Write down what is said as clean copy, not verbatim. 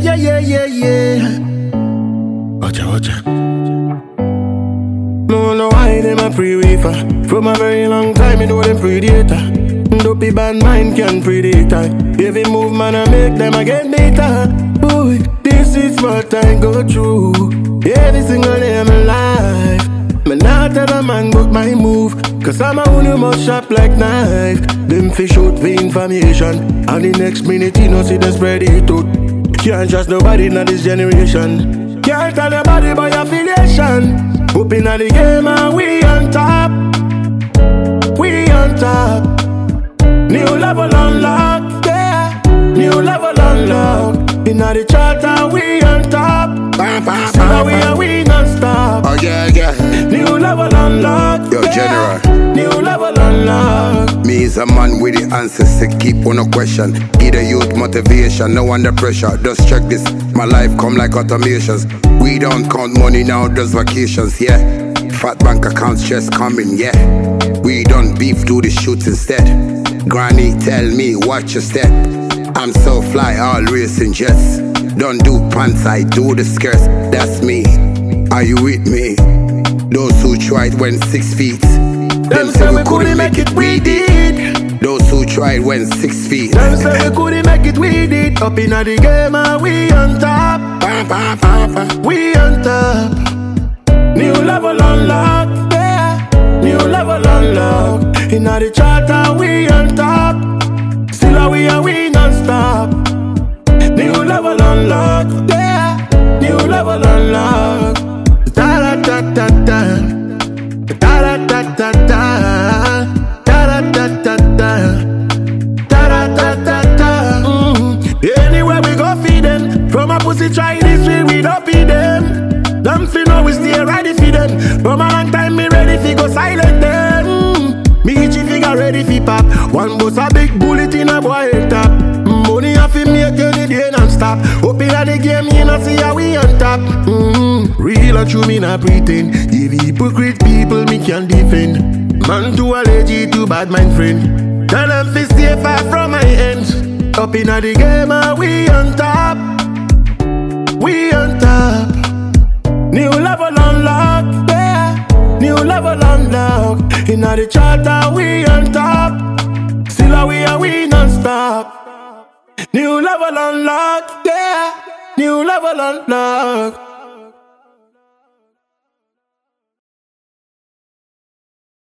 yeah. Watcha. No know why them a pre-wafer. From a very long time, you know them predator. Dopey bad mind can predict I. Every move man I make them again later. Boy, this is what I go through. Every single day of my life. Me not tell a man but my move. Cause I'm a one who must sharp like knife. Them fish out for information. And the next minute you know see them spread it out. Can't trust nobody in this generation. Can't tell nobody about your affiliation. Up in the game and we on top. We on top. New level unlocked, yeah. New level unlocked. In the charter, we on top. So we non-stop. Oh yeah. New level unlocked. Yo, yeah. General. New level unlocked. Me is a man with the answers to keep on a question. Give the youth motivation, no under pressure. Just check this, my life come like automations. We don't count money now, just vacations, yeah. Fat bank account stress coming, yeah. We don't beef, do the shoots instead. Granny tell me watch your step. I'm so fly, all racing jets. Don't do pants, I do the skirts. That's me, are you with me? Those who tried went 6 feet. Them say we couldn't make it, we did. Those who tried went 6 feet. Them say we couldn't make it, we did. Up in the game and we on top. We on top. New level unlocked, yeah. New level unlocked. In the charter, we on top. Still we non-stop. New level unlocked, yeah. New level unlocked. Da-da-da-da-da. Da-da-da-da-da. Da-da-da-da-da. Da-da-da-da-da. Anywhere we go feed them. From a pussy try this way, we don't feed them. Them fi know we stay ready for them. From a long time me ready fi go silent them. Me itchy figure ready fi pop. One bus a big bullet in a boy head top. Money a fi make any day non-stop. Up in the game you know see how we on top. Real and true me not pretend. If hypocrite people me can defend. Man too allergic to bad mind friend. Tell them fi stay far from my end. Up in the game and we on top. We on top. New level unlocked, yeah. New level unlocked. In the charter, we on top. Still we non-stop. New level unlocked, yeah. New level unlocked.